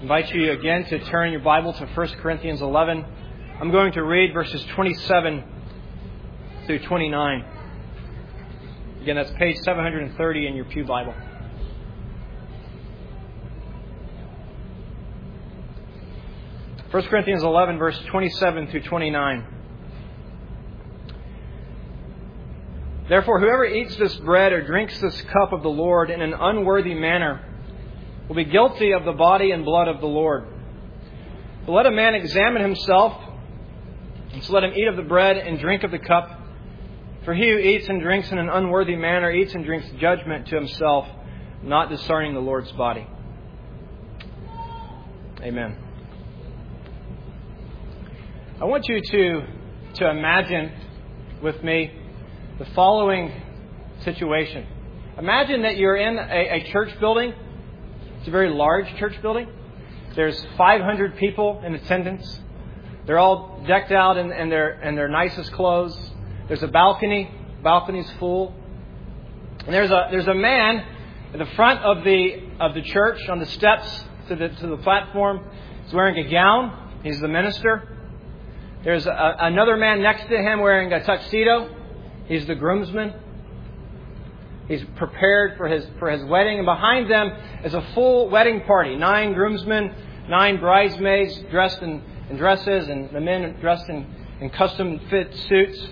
invite you again to turn your Bible to 1 Corinthians 11. I'm going to read verses 27 through 29. Again, that's page 730 in your Pew Bible. First Corinthians 11, verse 27 through 29. Therefore, whoever eats this bread or drinks this cup of the Lord in an unworthy manner will be guilty of the body and blood of the Lord. But let a man examine himself, and so let him eat of the bread and drink of the cup. For he who eats and drinks in an unworthy manner eats and drinks judgment to himself, not discerning the Lord's body. Amen. I want you to imagine with me the following situation. Imagine that you're in a church building. It's a very large church building. There's 500 people in attendance. They're all decked out in their nicest clothes. There's a balcony. Balcony's full. And there's a man at the front of the church on the steps to the platform. He's wearing a gown. He's the minister. There's another man next to him wearing a tuxedo. He's the groomsman. He's prepared for his wedding. And behind them is a full wedding party. 9 groomsmen, 9 bridesmaids dressed in dresses, and the men dressed in custom fit suits.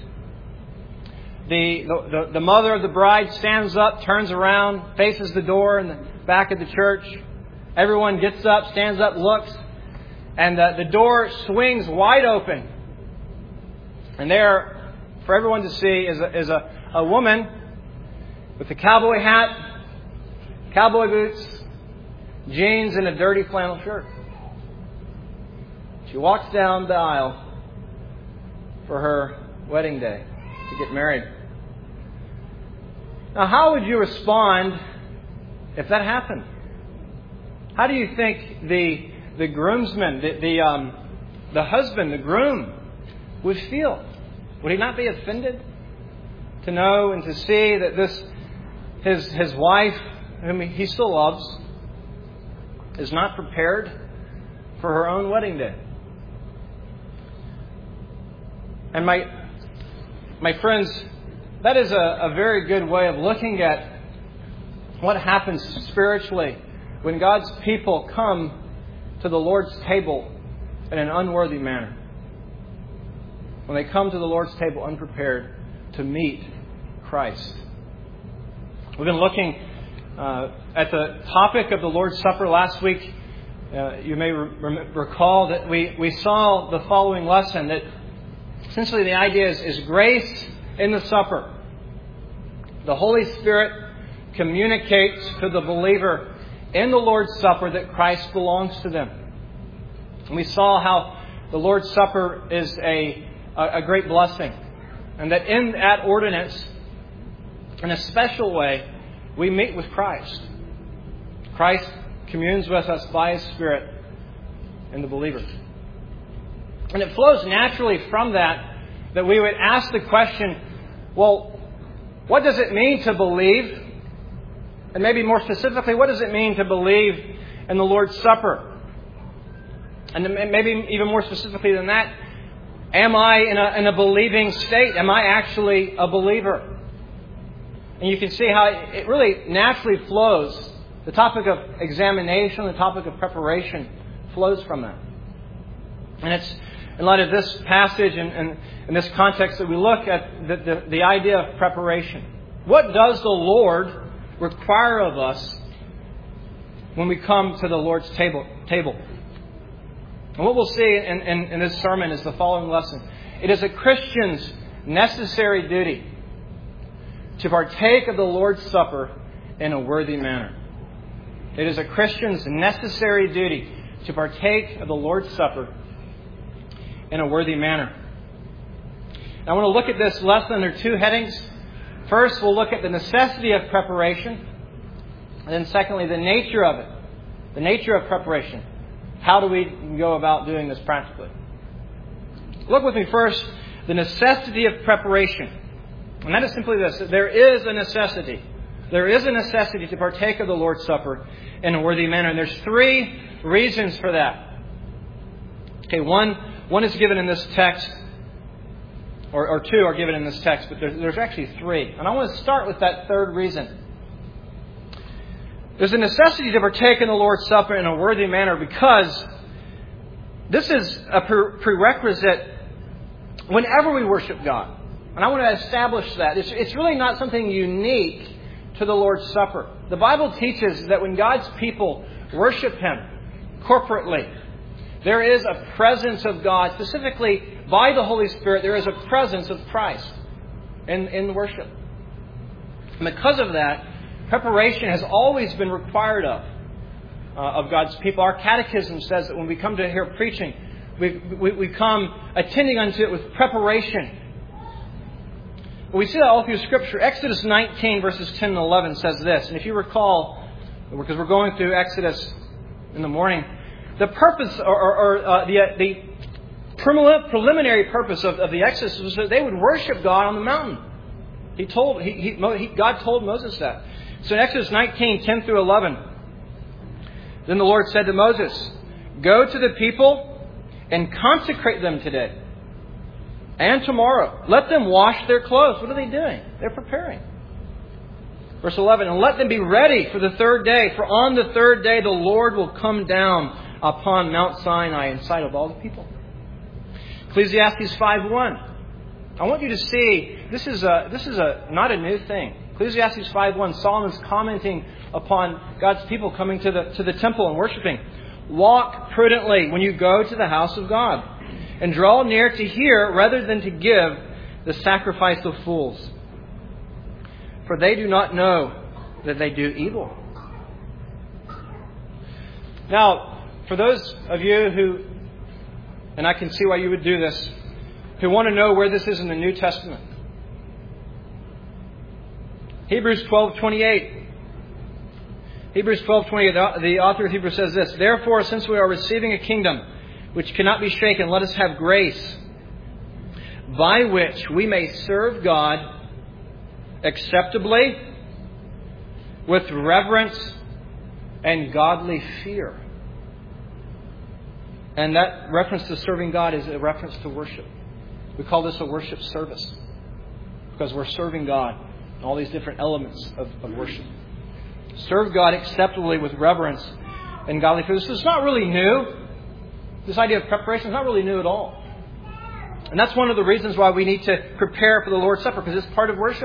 The mother of the bride stands up, turns around, faces the door in the back of the church. Everyone gets up, stands up, looks. And the door swings wide open. And there, for everyone to see, is a woman with a cowboy hat, cowboy boots, jeans, and a dirty flannel shirt. She walks down the aisle for her wedding day to get married. Now, how would you respond if that happened? How do you think the groomsman, the husband, the groom, would feel? Would he not be offended to know and to see that his wife, whom he still loves, is not prepared for her own wedding day? And my friends, that is a very good way of looking at what happens spiritually when God's people come to the Lord's table in an unworthy manner. When they come to the Lord's table unprepared to meet Christ. We've been looking at the topic of the Lord's Supper last week. You may recall that we saw the following lesson, that essentially the idea is grace in the supper. The Holy Spirit communicates to the believer in the Lord's Supper that Christ belongs to them. And we saw how the Lord's Supper is a great blessing. And that in that ordinance, in a special way, we meet with Christ. Christ communes with us by His Spirit in the believer. And it flows naturally from that we would ask the question, well, what does it mean to believe? And maybe more specifically, what does it mean to believe in the Lord's Supper? And maybe even more specifically than that, am I in a believing state? Am I actually a believer? And you can see how it really naturally flows. The topic of examination, the topic of preparation flows from that. And it's in light of this passage and in this context that we look at the idea of preparation. What does the Lord require of us when we come to the Lord's table? And what we'll see in this sermon is the following lesson. It is a Christian's necessary duty to partake of the Lord's Supper in a worthy manner. It is a Christian's necessary duty to partake of the Lord's Supper in a worthy manner. I want to look at this lesson under 2 headings. First, we'll look at the necessity of preparation. And then secondly, the nature of it. The nature of preparation. How do we go about doing this practically? Look with me first, the necessity of preparation. And that is simply this. There is a necessity There is a necessity to partake of the Lord's Supper in a worthy manner. And there's 3 reasons for that. Okay, one is given in this text, or 2 are given in this text, but there's actually 3. And I want to start with that 3rd reason. There's a necessity to partake in the Lord's Supper in a worthy manner because this is a prerequisite whenever we worship God. And I want to establish that. It's really not something unique to the Lord's Supper. The Bible teaches that when God's people worship Him corporately, there is a presence of God, specifically by the Holy Spirit, there is a presence of Christ in worship. And because of that, preparation has always been required of God's people. Our catechism says that when we come to hear preaching, we come attending unto it with preparation. We see that all through Scripture. Exodus 19 verses 10 and 11 says this. And if you recall, because we're going through Exodus in the morning, the purpose the preliminary purpose of the Exodus was that they would worship God on the mountain. God told Moses that. So in Exodus 19, 10 through 11, then the Lord said to Moses, "Go to the people and consecrate them today and tomorrow. Let them wash their clothes." What are they doing? They're preparing. Verse 11, "And let them be ready for the 3rd day. For on the 3rd day the Lord will come down upon Mount Sinai in sight of all the people." Ecclesiastes 5:1. I want you to see, this is not a new thing. Ecclesiastes 5:1, Solomon's commenting upon God's people coming to the temple and worshiping. "Walk prudently when you go to the house of God, and draw near to hear rather than to give the sacrifice of fools. For they do not know that they do evil." Now, for those of you who, and I can see why you would do this, who want to know where this is in the New Testament, Hebrews 12:28. Hebrews 12:28, the author of Hebrews says this, "Therefore, since we are receiving a kingdom which cannot be shaken, let us have grace by which we may serve God acceptably with reverence and godly fear." And that reference to serving God is a reference to worship. We call this a worship service because we're serving God in all these different elements of worship. Serve God acceptably with reverence and godly fear. This is not really new. This idea of preparation is not really new at all. And that's one of the reasons why we need to prepare for the Lord's Supper, because it's part of worship.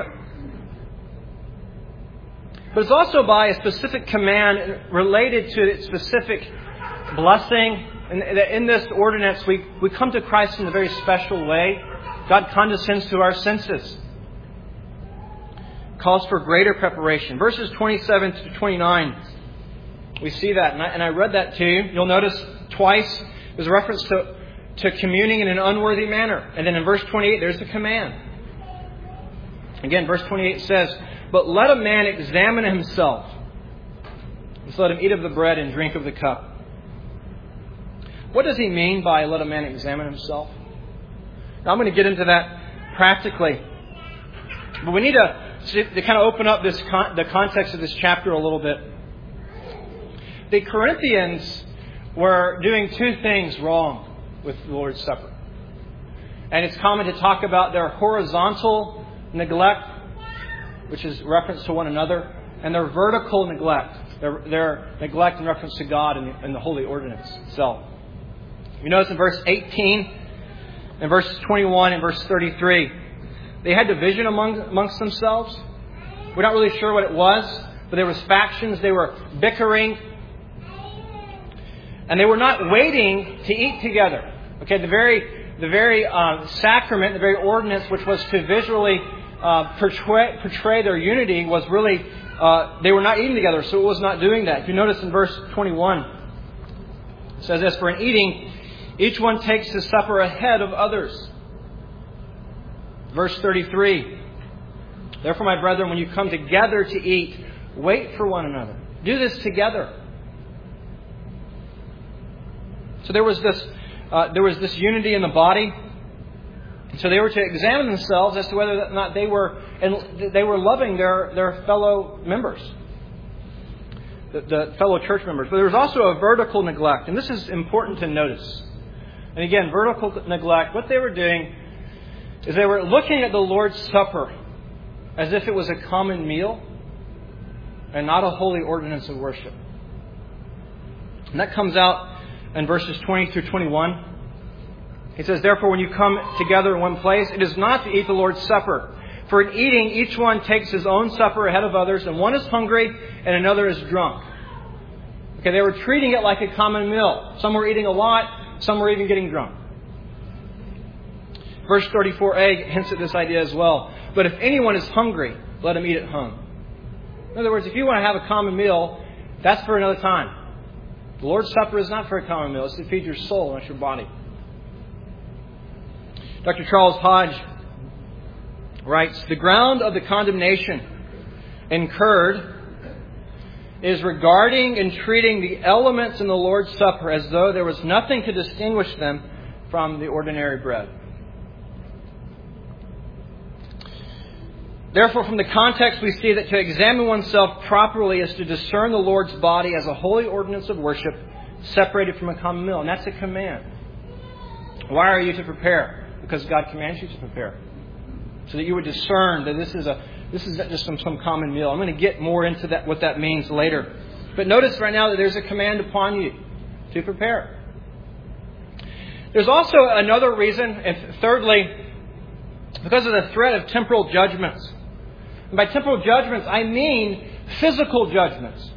But it's also by a specific command related to its specific blessing. And in this ordinance, we come to Christ in a very special way. God condescends to our senses. Calls for greater preparation. Verses 27 to 29, we see that. And I read that to you. You'll notice twice there's a reference to communing in an unworthy manner. And then in verse 28, there's the command. Again, verse 28 says, "But let a man examine himself, and so let him eat of the bread and drink of the cup." What does he mean by let a man examine himself? Now, I'm going to get into that practically. But we need to kind of open up the context of this chapter a little bit. The Corinthians were doing 2 things wrong with the Lord's Supper. And it's common to talk about their horizontal neglect, which is reference to one another, and their vertical neglect, their neglect in reference to God and the holy ordinance itself. You notice in verse 18, in verse 21, and verse 33, they had division amongst themselves. We're not really sure what it was, but there was factions. They were bickering. And they were not waiting to eat together. Okay, the very sacrament, the very ordinance, which was to visually portray their unity, was really, they were not eating together, so it was not doing that. If you notice in verse 21, it says this, "For in eating, each one takes his supper ahead of others." Verse 33, "Therefore, my brethren, when you come together to eat, wait for one another." Do this together. So there was this unity in the body. So they were to examine themselves as to whether or not they were loving their fellow members, the fellow church members. But there was also a vertical neglect. And this is important to notice. And again, vertical neglect, what they were doing is they were looking at the Lord's Supper as if it was a common meal and not a holy ordinance of worship. And that comes out in verses 20 through 21. He says, "Therefore, when you come together in one place, it is not to eat the Lord's Supper. For in eating, each one takes his own supper ahead of others, and one is hungry and another is drunk." Okay, they were treating it like a common meal. Some were eating a lot, some were even getting drunk. Verse 34a hints at this idea as well. "But if anyone is hungry, let him eat at home." In other words, if you want to have a common meal, that's for another time. The Lord's Supper is not for a common meal. It's to feed your soul, not your body. Dr. Charles Hodge writes, "The ground of the condemnation incurred is regarding and treating the elements in the Lord's Supper as though there was nothing to distinguish them from the ordinary bread." Therefore, from the context, we see that to examine oneself properly is to discern the Lord's body as a holy ordinance of worship separated from a common meal. And that's a command. Why are you to prepare? Because God commands you to prepare. So that you would discern that this is not just some common meal. I'm going to get more into that, what that means later. But notice right now that there's a command upon you to prepare. There's also another reason, and thirdly, because of the threat of temporal judgments. And by temporal judgments, I mean physical judgments.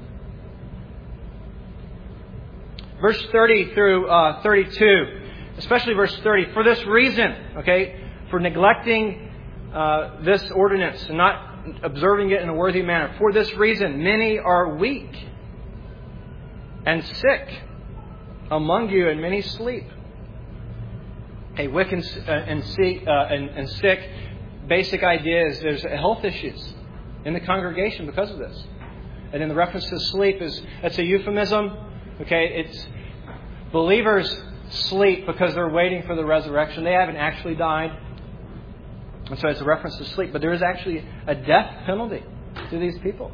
Verse 30 through 32, especially verse 30. "For this reason," okay, for neglecting this ordinance and not observing it in a worthy manner. "For this reason, many are weak and sick among you, and many sleep." Hey, weak and sick, basic idea is there's health issues in the congregation because of this. And then the reference to sleep that's a euphemism. Okay, it's believers sleep because they're waiting for the resurrection. They haven't actually died. And so it's a reference to sleep. But there is actually a death penalty to these people.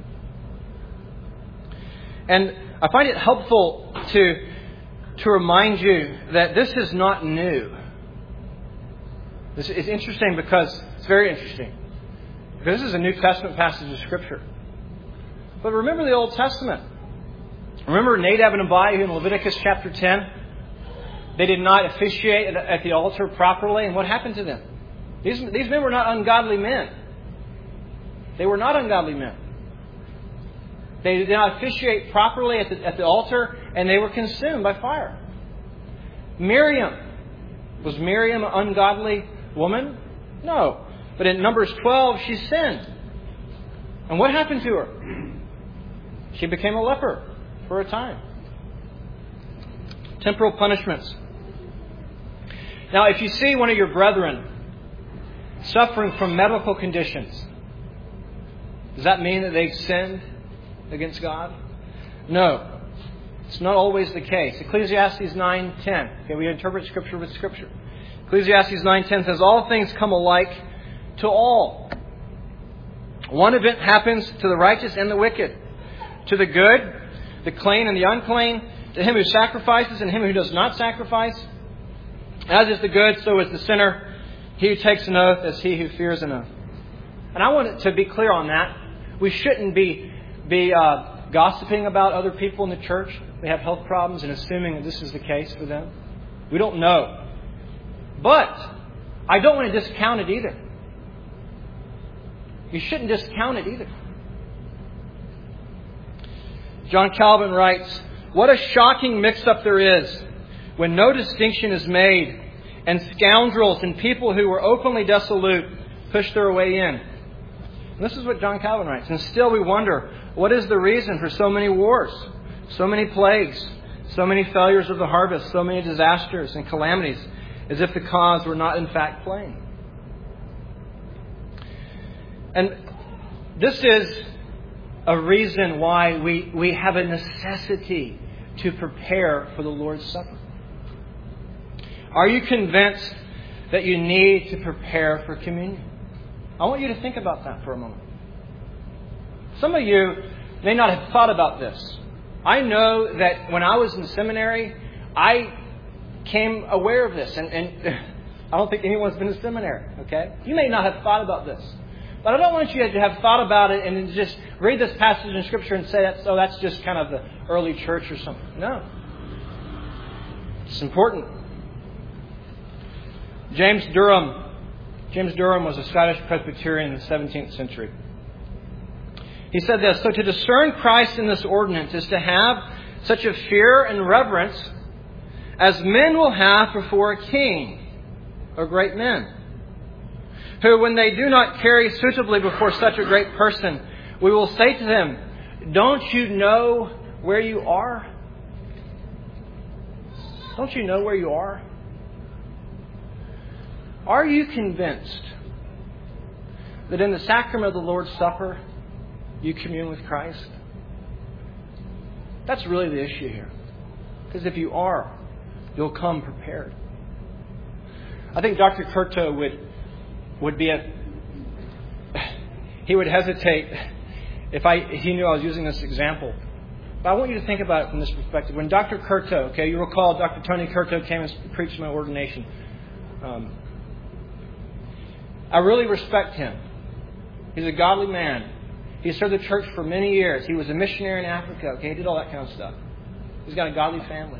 And I find it helpful to remind you that this is not new. This is interesting because it's very interesting. Because this is a New Testament passage of Scripture. But remember the Old Testament. Remember Nadab and Abihu in Leviticus chapter 10? They did not officiate at the altar properly. And what happened to them? These men were not ungodly men. They were not ungodly men. They did not officiate properly at the altar, and they were consumed by fire. Miriam. Was Miriam an ungodly woman? No. But in Numbers 12, she sinned. And what happened to her? She became a leper for a time. Temporal punishments. Now, if you see one of your brethren suffering from medical conditions, does that mean that they've sinned against God? No. It's not always the case. Ecclesiastes 9:10. Okay, we interpret Scripture with Scripture. Ecclesiastes 9:10 says, "All things come alike to all. One event happens to the righteous and the wicked, to the good, the clean and the unclean, to him who sacrifices and him who does not sacrifice. As is the good, so is the sinner. He who takes an oath as he who fears an oath." And I want to be clear on that. We shouldn't be gossiping about other people in the church. They have health problems and assuming that this is the case for them. We don't know. But I don't want to discount it either. You shouldn't discount it either. John Calvin writes, "What a shocking mix-up there is when no distinction is made and scoundrels and people who were openly dissolute push their way in." And this is what John Calvin writes. "And still we wonder, what is the reason for so many wars, so many plagues, so many failures of the harvest, so many disasters and calamities, as if the cause were not in fact plain?" And this is a reason why we have a necessity to prepare for the Lord's Supper. Are you convinced that you need to prepare for communion. I want you to think about that for a moment. Some of you may not have thought about this. I know that when I was in seminary, I became aware of this. And I don't think anyone's been in seminary, okay? You may not have thought about this. But I don't want you to have thought about it and just read this passage in Scripture and say, that's just kind of the early church or something. No. It's important. James Durham was a Scottish Presbyterian in the 17th century. He said this, "So to discern Christ in this ordinance is to have such a fear and reverence as men will have before a king or great men, who, when they do not carry suitably before such a great person, we will say to them, 'Don't you know where you are?'" Don't you know where you are? Are you convinced that in the sacrament of the Lord's Supper, you commune with Christ? That's really the issue here. Because if you are, you'll come prepared. I think Dr. Curto would be he would hesitate if he knew I was using this example. But I want you to think about it from this perspective. When Dr. Curto, okay, you recall Dr. Tony Curto came and preached my ordination. I really respect him. He's a godly man. He served the church for many years. He was a missionary in Africa. Okay, he did all that kind of stuff. He's got a godly family.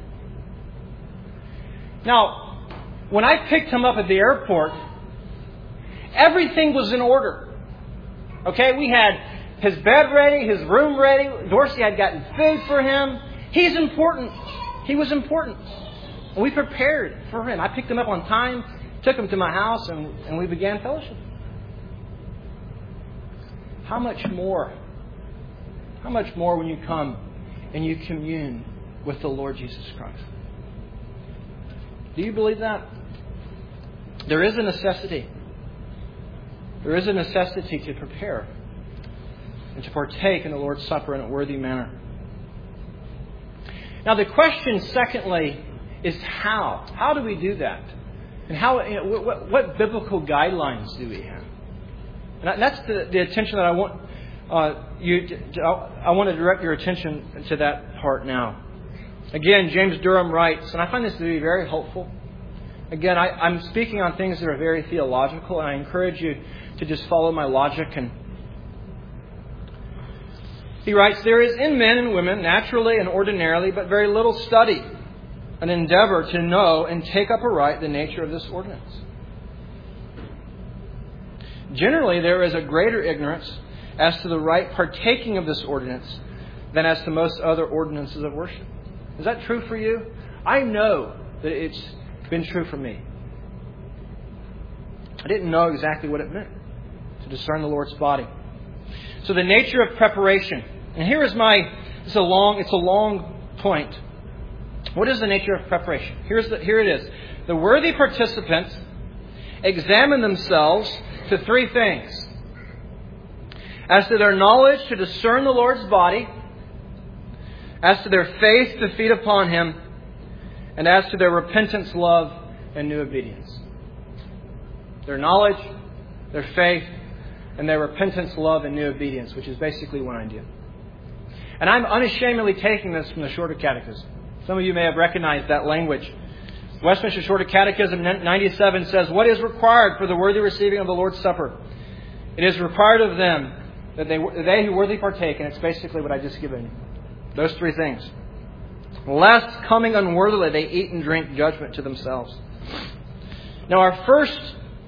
Now, when I picked him up at the airport, everything was in order. Okay, we had his bed ready, his room ready. Dorsey had gotten food for him. He's important. He was important. And we prepared for him. I picked him up on time, took him to my house, and we began fellowship. How much more? How much more when you come and you commune with the Lord Jesus Christ? Do you believe that? There is a necessity. There is a necessity to prepare and to partake in the Lord's Supper in a worthy manner. Now the question, secondly, is how? How do we do that? And what biblical guidelines do we have? And that's the attention that I want I want to direct your attention to that part now. Again, James Durham writes, and I find this to be very helpful. Again, I'm speaking on things that are very theological, and I encourage you to just follow my logic. And he writes, "There is in men and women, naturally and ordinarily, but very little study, an endeavor to know and take up aright the nature of this ordinance. Generally, there is a greater ignorance as to the right partaking of this ordinance than as to most other ordinances of worship." Is that true for you? I know that it's been true for me. I didn't know exactly what it meant to discern the Lord's body. So the nature of preparation. And here is it's a long point. What is the nature of preparation? Here it is. The worthy participants examine themselves to three things: as to their knowledge to discern the Lord's body, as to their faith to feed upon Him, and as to their repentance, love, and new obedience. Their knowledge, their faith, and their repentance, love, and new obedience, which is basically one idea. And I'm unashamedly taking this from the Shorter Catechism. Some of you may have recognized that language. Westminster Shorter Catechism 97 says, "What is required for the worthy receiving of the Lord's Supper? It is required of them that they who worthy partake," and it's basically what I just given you. Those three things. "Lest coming unworthily they eat and drink judgment to themselves." Now our first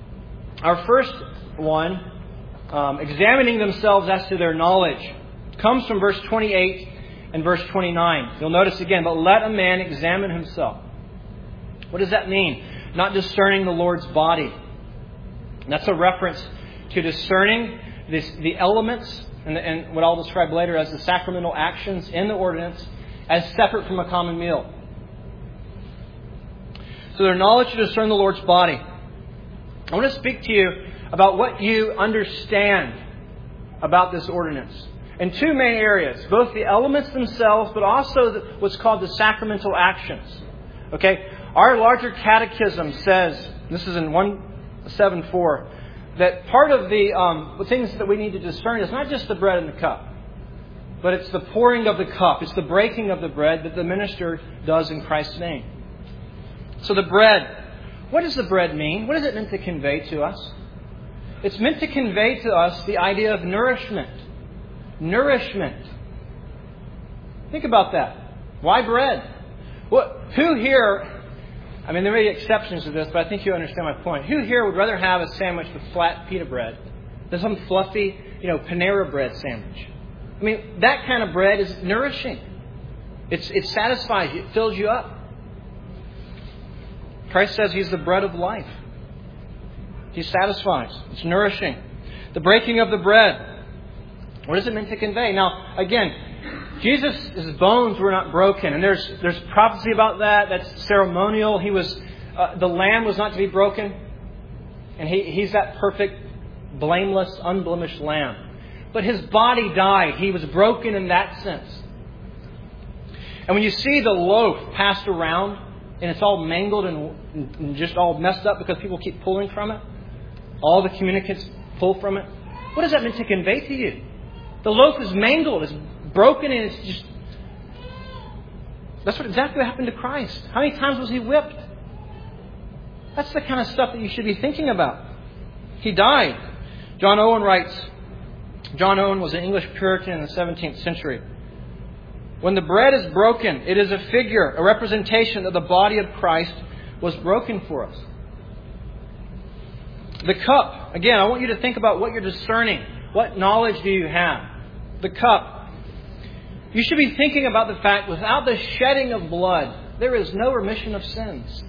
one, examining themselves as to their knowledge, comes from verse 28 and verse 29. You'll notice again, "But let a man examine himself." What does that mean? Not discerning the Lord's body. And that's a reference to discerning the elements and what I'll describe later as the sacramental actions in the ordinance as separate from a common meal. So their knowledge to discern the Lord's body. I want to speak to you about what you understand about this ordinance in two main areas, both the elements themselves, but also what's called the sacramental actions. Okay? Our larger catechism says This is in 1:7-4. That part of the things that we need to discern is not just the bread and the cup, but it's the pouring of the cup. It's the breaking of the bread that the minister does in Christ's name. So the bread. What does the bread mean? What is it meant to convey to us? It's meant to convey to us the idea of nourishment. Nourishment. Think about that. Why bread? Who here, I mean, there may be exceptions to this, but I think you understand my point. Who here would rather have a sandwich with flat pita bread than some fluffy, Panera bread sandwich? I mean, that kind of bread is nourishing. It satisfies you. It fills you up. Christ says He's the bread of life. He satisfies. It's nourishing. The breaking of the bread. What is it meant to convey? Now, again, Jesus' bones were not broken. And there's prophecy about that. That's ceremonial. He was the lamb was not to be broken. And He's that perfect, blameless, unblemished lamb. But His body died. He was broken in that sense. And when you see the loaf passed around, and it's all mangled and just all messed up because people keep pulling from it, all the communicants pull from it, what is that meant to convey to you? The loaf is mangled, it's broken, and it's just... That's exactly what happened to Christ. How many times was He whipped? That's the kind of stuff that you should be thinking about. He died. John Owen writes, John Owen was an English Puritan in the 17th century. When the bread is broken, it is a figure, a representation that the body of Christ was broken for us. The cup. Again, I want you to think about what you're discerning. What knowledge do you have? The cup. You should be thinking about the fact without the shedding of blood, there is no remission of sins.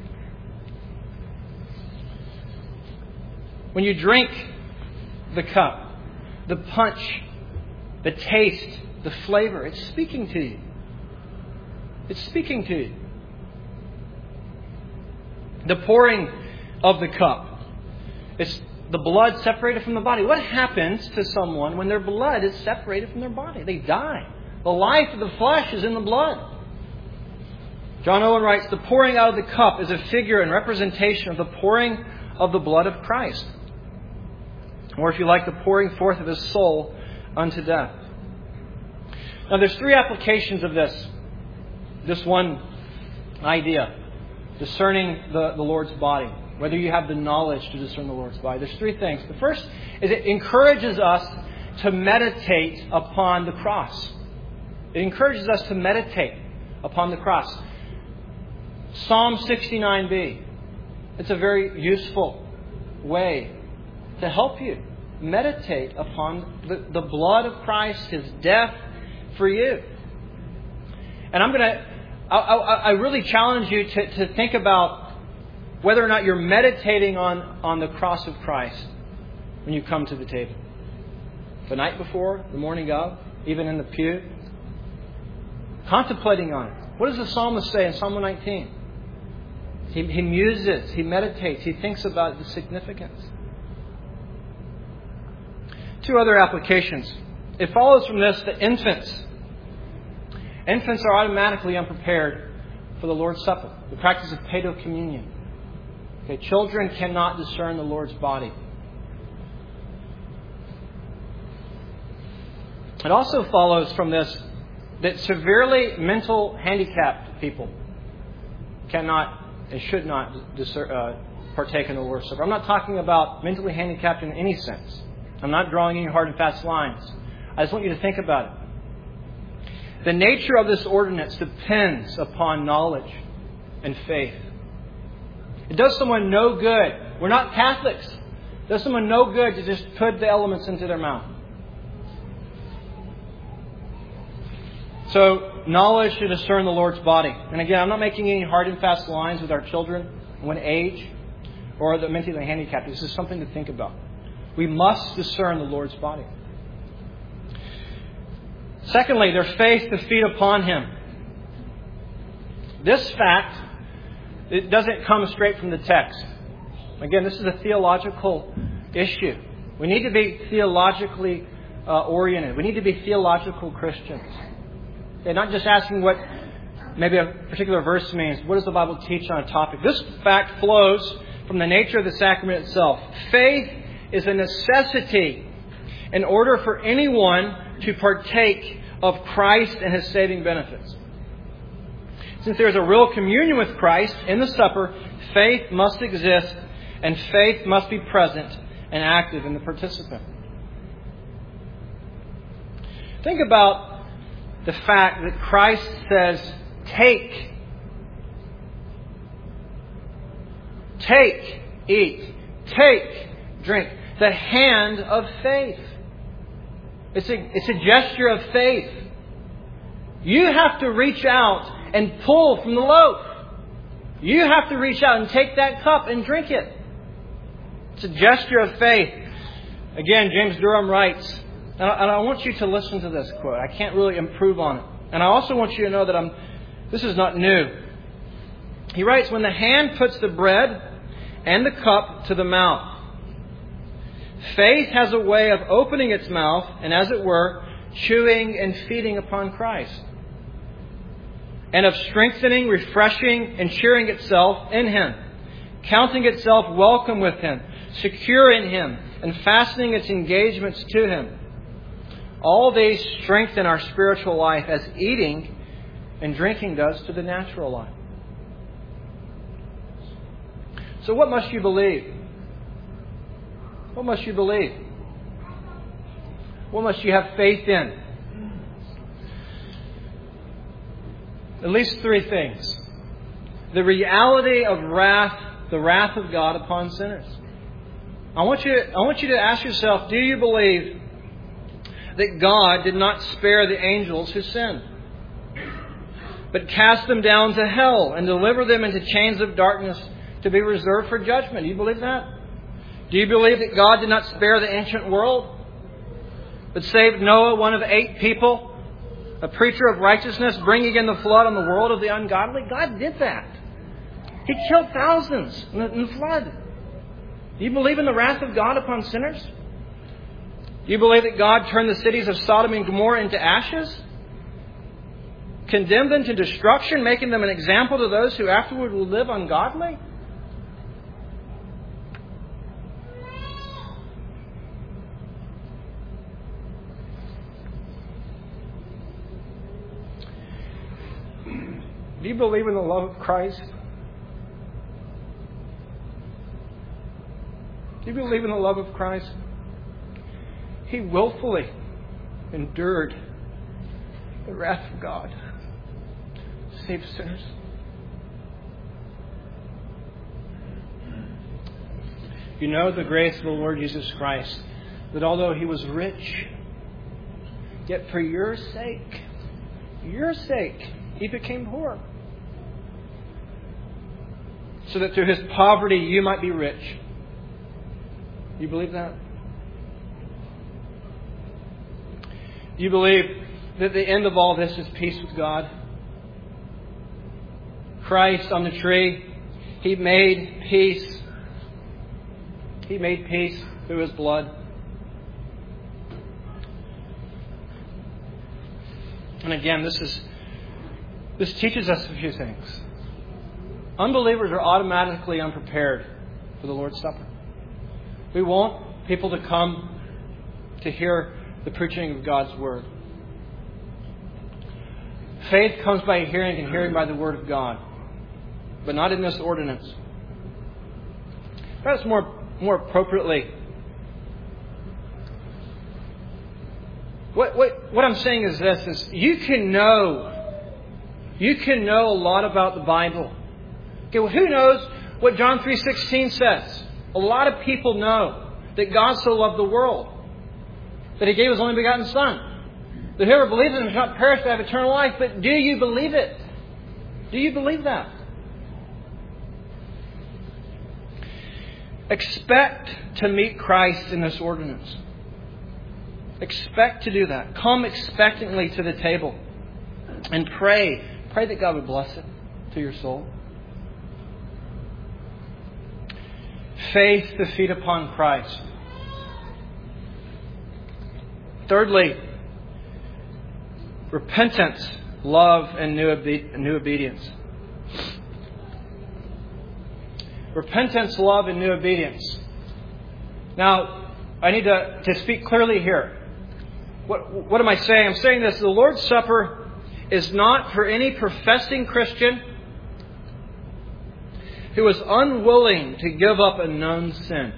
When you drink the cup, the punch, the taste, the flavor, it's speaking to you. It's speaking to you. The pouring of the cup. It's the blood separated from the body. What happens to someone when their blood is separated from their body? They die. The life of the flesh is in the blood. John Owen writes, the pouring out of the cup is a figure and representation of the pouring of the blood of Christ. Or if you like, the pouring forth of His soul unto death. Now there's three applications of this one idea. Discerning the Lord's body. Whether you have the knowledge to discern the Lord's body. There's three things. The first is it encourages us to meditate upon the cross. It encourages us to meditate upon the cross. Psalm 69b. It's a very useful way to help you meditate upon the blood of Christ, His death for you. And I really challenge you to think about whether or not you're meditating on the cross of Christ when you come to the table. The night before, the morning of, even in the pew. Contemplating on it. What does the psalmist say in Psalm 119? He muses, he meditates, he thinks about the significance. Two other applications. It follows from this that infants are automatically unprepared for the Lord's Supper, the practice of paedocommunion. Okay, children cannot discern the Lord's body. It also follows from this that severely mental handicapped people cannot and should not partake in the Lord's Supper. I'm not talking about mentally handicapped in any sense. I'm not drawing any hard and fast lines. I just want you to think about it. The nature of this ordinance depends upon knowledge and faith. It does someone no good. We're not Catholics. It does someone no good to just put the elements into their mouth. So, knowledge to discern the Lord's body. And again, I'm not making any hard and fast lines with our children when age or the mentally handicapped. This is something to think about. We must discern the Lord's body. Secondly, their faith to feed upon Him. This fact, it doesn't come straight from the text. Again, this is a theological issue. We need to be theologically oriented. We need to be theological Christians. Okay, not just asking what maybe a particular verse means. What does the Bible teach on a topic? This fact flows from the nature of the sacrament itself. Faith is a necessity in order for anyone to partake of Christ and His saving benefits. Since there is a real communion with Christ in the supper, faith must exist and faith must be present and active in the participant. Think about the fact that Christ says, take, eat, take, drink. The hand of faith. It's a gesture of faith. You have to reach out and pull from the loaf. You have to reach out and take that cup and drink it. It's a gesture of faith. Again, James Durham writes, and I want you to listen to this quote. I can't really improve on it. And I also want you to know that this is not new. He writes, when the hand puts the bread and the cup to the mouth, faith has a way of opening its mouth and, as it were, chewing and feeding upon Christ, and of strengthening, refreshing, and cheering itself in Him, counting itself welcome with Him, secure in Him, and fastening its engagements to Him. All these strengthen our spiritual life as eating and drinking does to the natural life. So what must you believe? What must you believe? What must you have faith in? At least three things. The reality of wrath, the wrath of God upon sinners. I want you to ask yourself, do you believe that God did not spare the angels who sinned, but cast them down to hell and deliver them into chains of darkness to be reserved for judgment? Do you believe that? Do you believe that God did not spare the ancient world, but saved Noah, one of 8 people, a preacher of righteousness, bringing in the flood on the world of the ungodly? God did that. He killed thousands in the flood. Do you believe in the wrath of God upon sinners? Do you believe that God turned the cities of Sodom and Gomorrah into ashes? Condemned them to destruction, making them an example to those who afterward will live ungodly? Do you believe in the love of Christ? Do you believe in the love of Christ? He willfully endured the wrath of God to save sinners. You know the grace of the Lord Jesus Christ, that although He was rich, yet for your sake, He became poor, so that through His poverty you might be rich. You believe that? You believe that the end of all this is peace with God? Christ on the tree, He made peace. He made peace through His blood. And again, this teaches us a few things. Unbelievers are automatically unprepared for the Lord's Supper. We want people to come to hear the preaching of God's Word. Faith comes by hearing, and hearing by the Word of God, but not in this ordinance. Perhaps more appropriately, what I'm saying is this: is you can know a lot about the Bible. Okay, well, who knows what John 3:16 says? A lot of people know that God so loved the world that He gave His only begotten Son, that whoever believes in Him shall not perish but have eternal life. But do you believe it? Do you believe that? Expect to meet Christ in this ordinance. Expect to do that. Come expectantly to the table and pray. Pray that God would bless it to your soul. Faith to feed upon Christ. Thirdly, repentance, love, and new obedience. repentance, love, and new obedience. Now, I need to speak clearly here. What am I saying? I'm saying this. The Lord's Supper is not for any professing Christian who is unwilling to give up a known sin.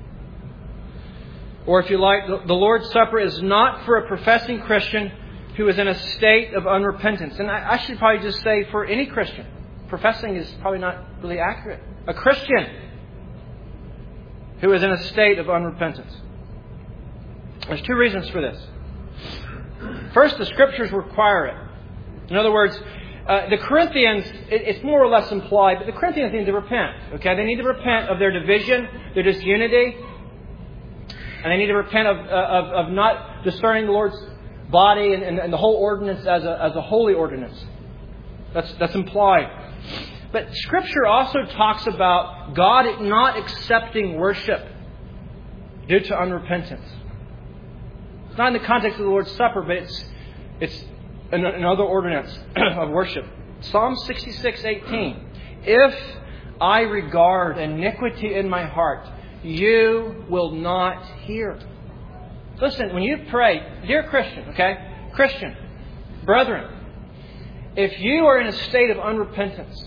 Or if you like, the Lord's Supper is not for a professing Christian who is in a state of unrepentance. And I should probably just say for any Christian. Professing is probably not really accurate. A Christian who is in a state of unrepentance. There's two reasons for this. First, the Scriptures require it. In other words, the Corinthians, it's more or less implied, but the Corinthians need to repent. Okay, they need to repent of their division, their disunity, and they need to repent of not discerning the Lord's body and the whole ordinance as a holy ordinance. That's implied. But Scripture also talks about God not accepting worship due to unrepentance. It's not in the context of the Lord's Supper, but it's another ordinance of worship. Psalm 66:18. If I regard iniquity in my heart, you will not hear. Listen, when you pray, dear Christian, okay? Christian, brethren, if you are in a state of unrepentance,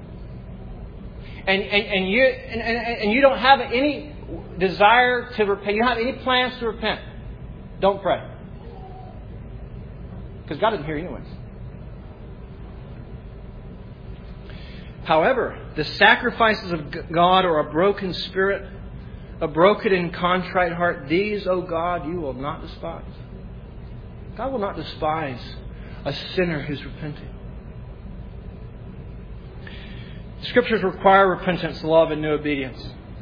and you don't have any desire to repent, you don't have any plans to repent, don't pray. Because God doesn't hear anyways. However, the sacrifices of God are a broken spirit, a broken and contrite heart. These, O God, you will not despise. God will not despise a sinner who's repenting. Scriptures require repentance, love, and new obedience.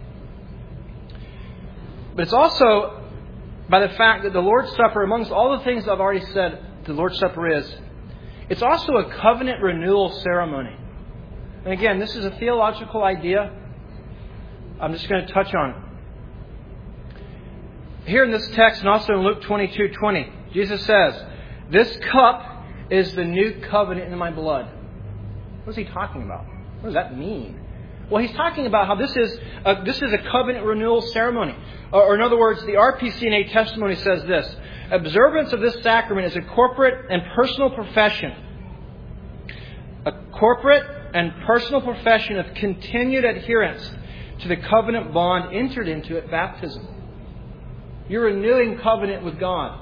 But it's also by the fact that the Lord's Supper, amongst all the things I've already said the Lord's Supper is, it's also a covenant renewal ceremony. And again, this is a theological idea. I'm just going to touch on it. Here in this text, and also in Luke 22:20, Jesus says, "This cup is the new covenant in my blood." What is He talking about? What does that mean? Well, He's talking about how this is a covenant renewal ceremony. Or in other words, the RPCNA testimony says this: observance of this sacrament is a corporate and personal profession. A corporate and personal profession of continued adherence to the covenant bond entered into at baptism. You're renewing covenant with God.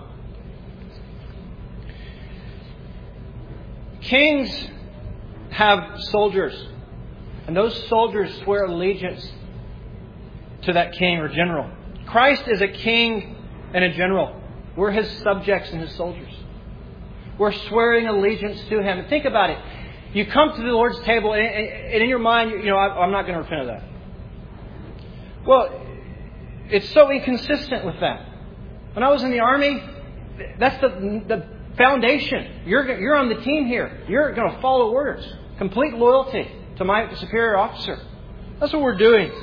Kings have soldiers, and those soldiers swear allegiance to that king or general. Christ is a king and a general. We're His subjects and His soldiers. We're swearing allegiance to Him. And think about it. You come to the Lord's table, and in your mind, I'm not going to repent of that. Well, it's so inconsistent with that. When I was in the Army, that's the foundation. You're on the team here. You're going to follow orders. Complete loyalty to my superior officer. That's what we're doing.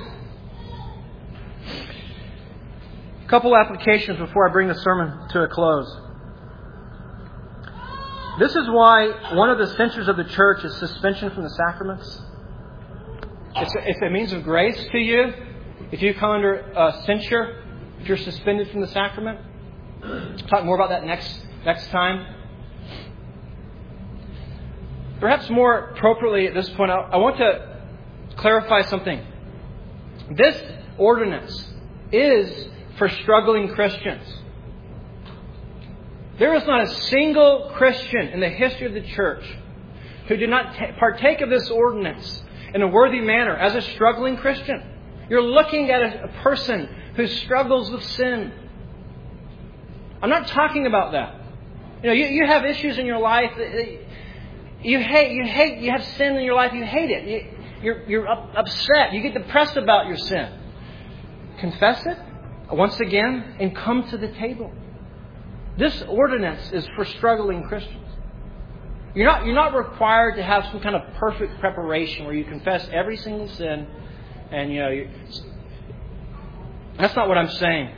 A couple applications before I bring the sermon to a close. This is why one of the censures of the church is suspension from the sacraments. It's a means of grace to you. If you come under censure, if you're suspended from the sacrament. I'll talk more about that next time. Perhaps more appropriately at this point, I want to clarify something. This ordinance is for struggling Christians. There is not a single Christian in the history of the church who did not partake of this ordinance in a worthy manner as a struggling Christian. You're looking at a person who struggles with sin. I'm not talking about that. You have issues in your life that you hate. You have sin in your life. You hate it. You're upset. You get depressed about your sin. Confess it once again and come to the table. This ordinance is for struggling Christians. You're not required to have some kind of perfect preparation where you confess every single sin, and that's not what I'm saying.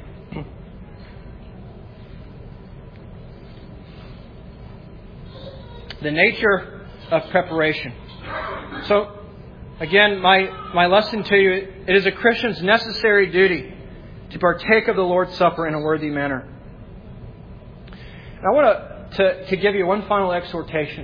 The nature of preparation. So, Again, my lesson to you, it is a Christian's necessary duty to partake of the Lord's Supper in a worthy manner. And I want to give you one final exhortation.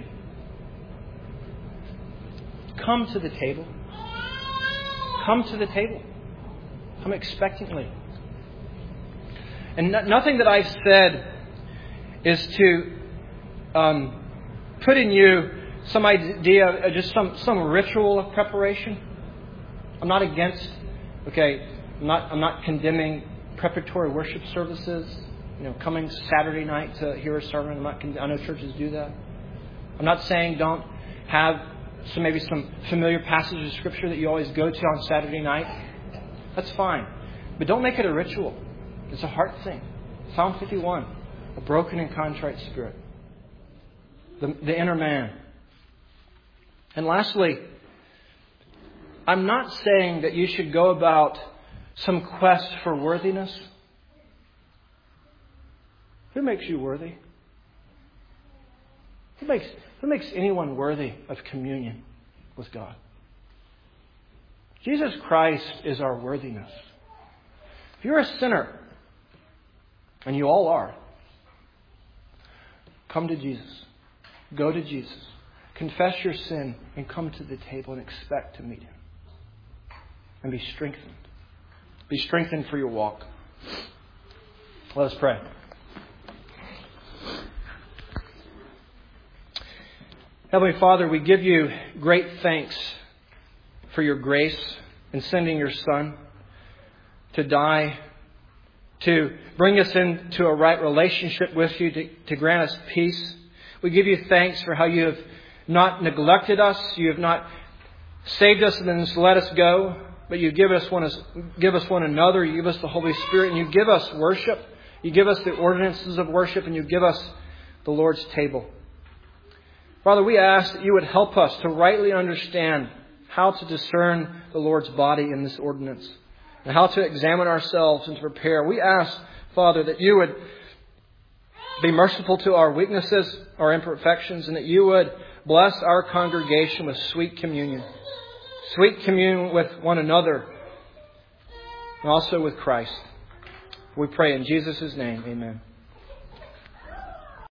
Come to the table. Come to the table. Come expectantly. And nothing that I've said is to put in you some idea of just some ritual of preparation. I'm not against, I'm not condemning preparatory worship services. Coming Saturday night to hear a sermon. I know churches do that. I'm not saying don't have maybe some familiar passages of Scripture that you always go to on Saturday night. That's fine. But don't make it a ritual. It's a heart thing. Psalm 51, a broken and contrite spirit. The inner man. And lastly, I'm not saying that you should go about some quest for worthiness. Who makes you worthy? Who makes anyone worthy of communion with God? Jesus Christ is our worthiness. If you're a sinner, and you all are, come to Jesus. Go to Jesus. Confess your sin and come to the table and expect to meet Him. And be strengthened. Be strengthened for your walk. Let us pray. Heavenly Father, we give you great thanks for your grace in sending your Son to die, to bring us into a right relationship with you, to grant us peace. We give you thanks for how you have not neglected us. You have not saved us and then just let us go, but you give us one another. You give us the Holy Spirit, and you give us worship. You give us the ordinances of worship, and you give us the Lord's table. Father, we ask that you would help us to rightly understand how to discern the Lord's body in this ordinance and how to examine ourselves and to prepare. We ask, Father, that you would be merciful to our weaknesses, our imperfections, and that you would bless our congregation with sweet communion. Sweet communion with one another and also with Christ. We pray in Jesus' name, amen.